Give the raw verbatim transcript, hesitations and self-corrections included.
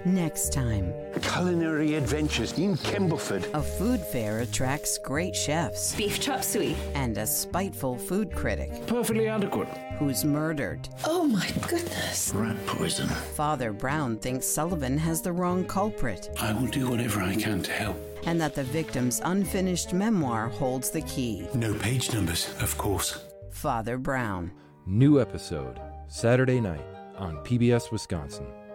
Next time. Culinary adventures in Campbellford. A food fair attracts great chefs. Beef chop suey. And a spiteful food critic. Perfectly adequate. Who's murdered. Oh my goodness. Rat poison. Father Brown thinks Sullivan has the wrong culprit. I will do whatever I can to help. And that the victim's unfinished memoir holds the key. No page numbers, of course. Father Brown. New episode, Saturday night on P B S Wisconsin.